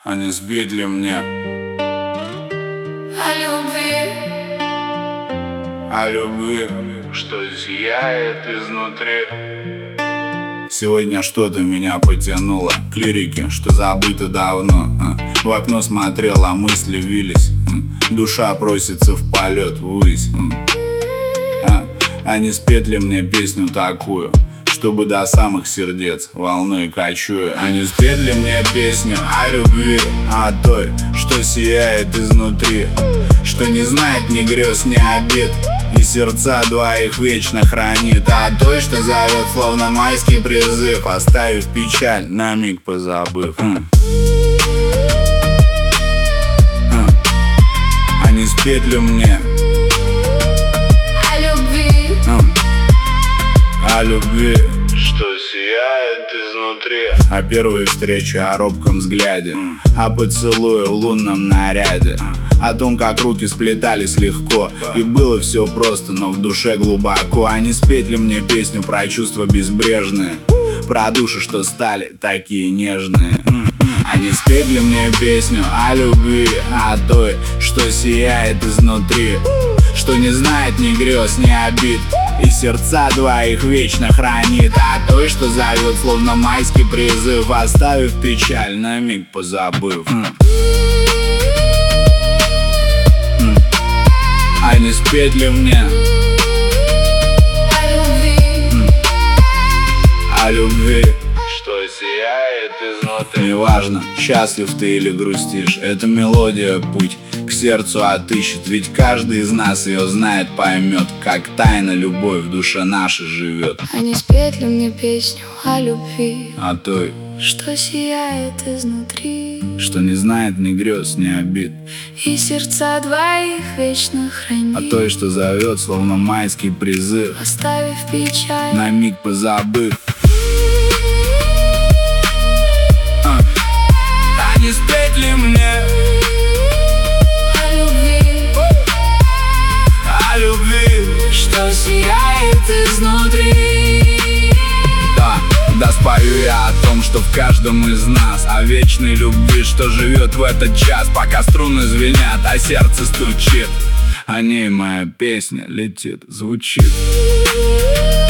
А не сбить ли мне о любви, что сияет изнутри? Сегодня что-то меня потянуло к лирике, что забыто давно. В окно смотрел, а мысли вились. Душа просится в полет ввысь. А не спеть ли мне песню такую, чтобы до самых сердец волной кочуя? А не спеть ли мне песню о любви, о той, что сияет изнутри, что не знает ни грез, ни обид, и сердца двоих вечно хранит, о той, что зовет словно майский призыв, оставив печаль, на миг позабыв. А не спеть ли мне о любви, что сияет изнутри? О первой встрече, о робком взгляде, о поцелуе в лунном наряде, о том, как руки сплетались легко, и было все просто, но в душе глубоко. А не спеть ли мне песню про чувства безбрежные, про души, что стали такие нежные? А не спеть ли мне песню о любви, о той, что сияет изнутри, что не знает ни грез, ни обид, и сердца двоих вечно хранит, о той, что зовет словно майский призыв, оставив печаль, на миг позабыв. А не спеть ли мне о любви, что сияет изнутри? Неважно, счастлив ты или грустишь, эта мелодия путь к сердцу отыщет, ведь каждый из нас ее знает, поймет, как тайна любовь в душе нашей живет. А не спеть ли мне песню о любви, о той, что сияет изнутри, что не знает ни грез, ни обид, и сердца двоих вечно хранит, о той, что зовет словно майский призыв, оставив печаль, на миг позабыв. А не спеть ли мне о любви, что сияет изнутри? Да спою я о том, что в каждом из нас, о вечной любви, что живет в этот час, пока струны звенят, а сердце стучит, о ней моя песня летит, звучит.